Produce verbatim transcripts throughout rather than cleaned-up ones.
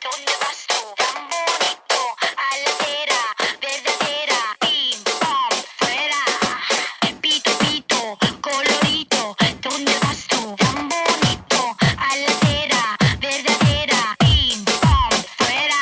¿dónde vas tú? Tan bonito, aladera, verdadera, pim, pam, fuera. Pito, pito, colorito, ¿dónde vas tú? Tan bonito, aladera, verdadera, pim, pam, fuera.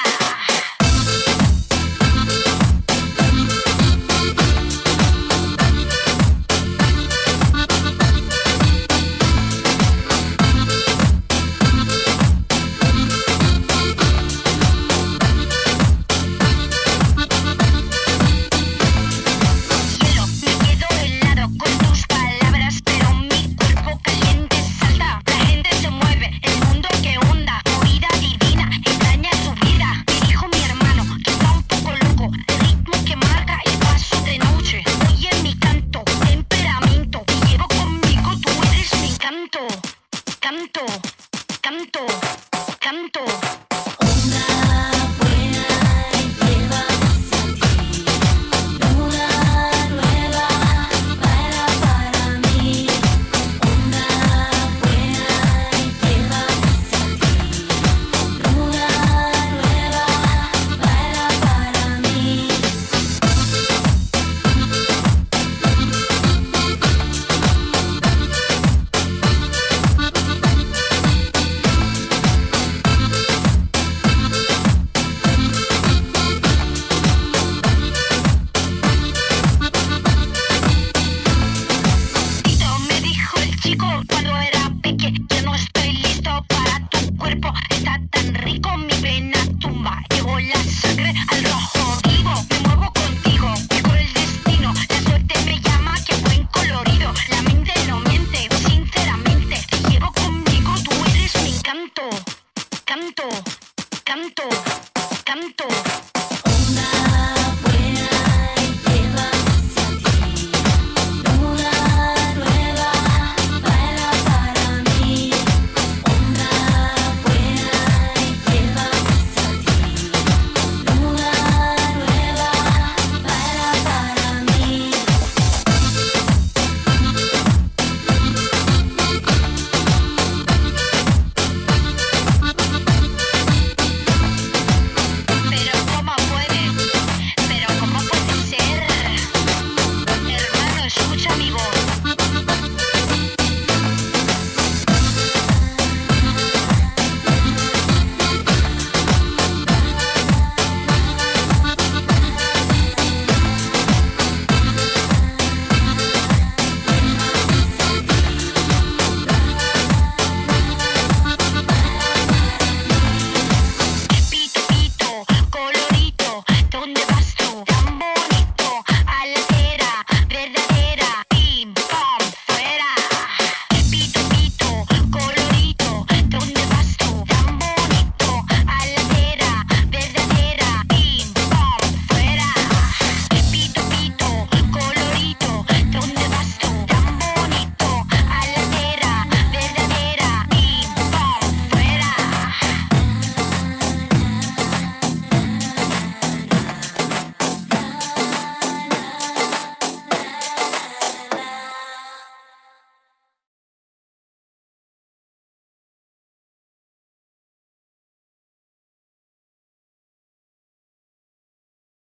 Hielo, me quedo helado con tus palabras, pero mi cuerpo caliente salta. La gente se mueve, el mundo que onda, movida divina, extraña su vida. Me dijo mi hermano que está un poco loco, el ritmo que marca el paso de noche. Oye mi canto, temperamento, te llevo conmigo, tú eres mi canto. Canto, canto, canto.